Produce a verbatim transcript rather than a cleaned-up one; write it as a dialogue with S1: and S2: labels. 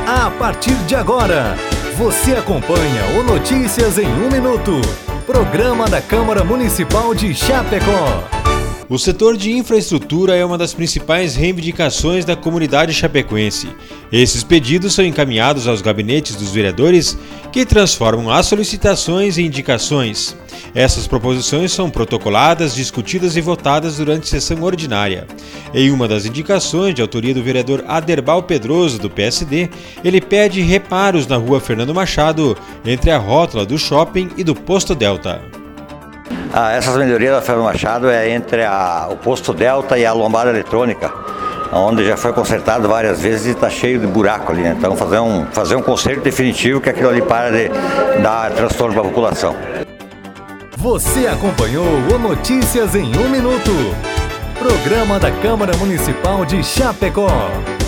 S1: A partir de agora, você acompanha o Notícias em um Minuto, programa da Câmara Municipal de Chapecó.
S2: O setor de infraestrutura é uma das principais reivindicações da comunidade chapecoense. Esses pedidos são encaminhados aos gabinetes dos vereadores, que transformam as solicitações em indicações. Essas proposições são protocoladas, discutidas e votadas durante sessão ordinária. Em uma das indicações, de autoria do vereador Aderbal Pedroso, do P S D, ele pede reparos na rua Fernando Machado, entre a rótula do shopping e do Posto Delta.
S3: Ah, essas melhorias da Fernando Machado é entre a, o Posto Delta e a lombada eletrônica, onde já foi consertado várias vezes e está cheio de buraco ali, né? Então fazer um, fazer um conserto definitivo que aquilo ali para de dar transtorno para a população.
S1: Você acompanhou o Notícias em um Minuto, programa da Câmara Municipal de Chapecó.